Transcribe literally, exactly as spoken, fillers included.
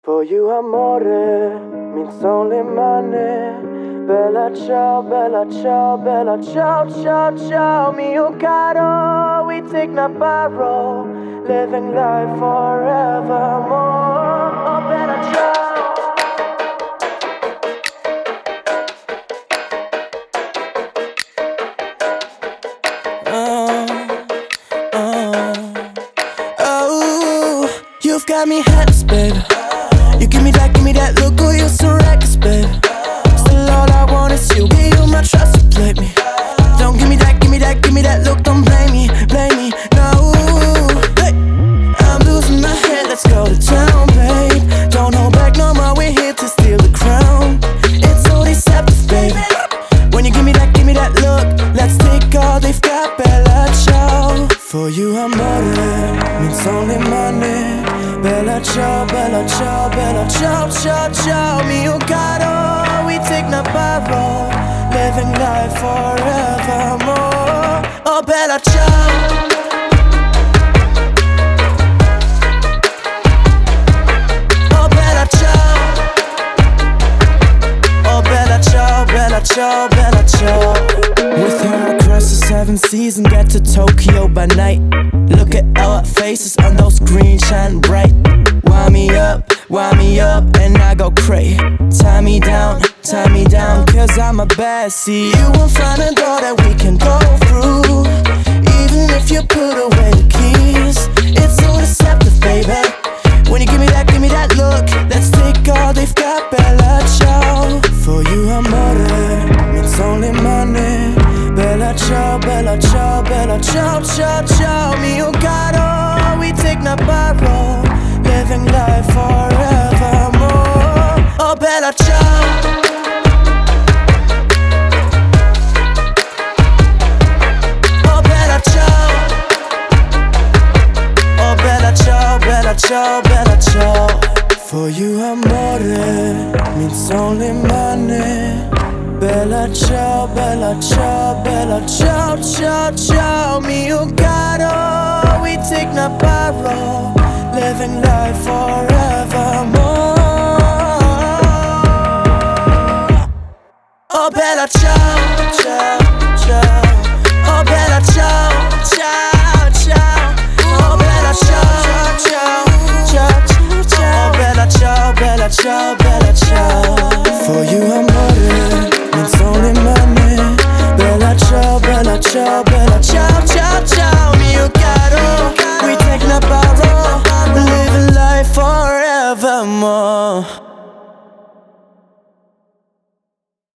For you amore means only money. Bella ciao, bella ciao, bella ciao, ciao, ciao, mio caro. We take no borrow, living life forevermore. Oh, bella ciao. Oh, oh, oh, you've got me headless, baby. You give me that, give me that look, oh, you're so reckless, baby. Still all I want is you, give you my trust, you play me. Don't give me that, give me that, give me that look, don't blame me, blame me, no. Hey, I'm losing my head, let's go to town, babe. Don't hold back no more, we're here to steal the crown. It's so deceptive, baby. When you give me that, give me that look, let's take all they've got, bella ciao. For you amore means only money. Bella ciao, bella ciao, bella ciao, ciao, ciao, mio caro. We take no borrow, living life forevermore. Oh, bella ciao. Oh, bella ciao. Oh, bella ciao, bella ciao, bella ciao. With her across the seven seas and get to Tokyo by night. Look at our faces on those screens shine bright. Wind me up, wind me up, and I go cray. Tie me down, tie me down, cause I'm a bad seed. You won't find a door that we can go through, even if you put away the keys. It's so deceptive, baby. When you give me that, give me that look, let's take all they've got, bella ciao. For you amore means only money. Bella ciao, bella ciao, bella ciao, ciao, ciao, mio caro. We take no borrow, living life forevermore. Oh, bella ciao. Oh, bella ciao. Oh, bella ciao, bella ciao, bella ciao. For you amore means only money. Bella ciao, bella ciao, bella ciao, ciao, ciao, mio caro. We take no borrow, living life forevermore. Oh, bella ciao, ciao, ciao. Oh, bella ciao, ciao, ciao. Oh, bella ciao, ciao, ciao, ciao, ciao. Oh, bella ciao, bella ciao, bella ciao. For you amore means only money. Bella ciao, bella ciao, bella ciao, ciao, ciao, mio caro. We take no borrow, living life forevermore.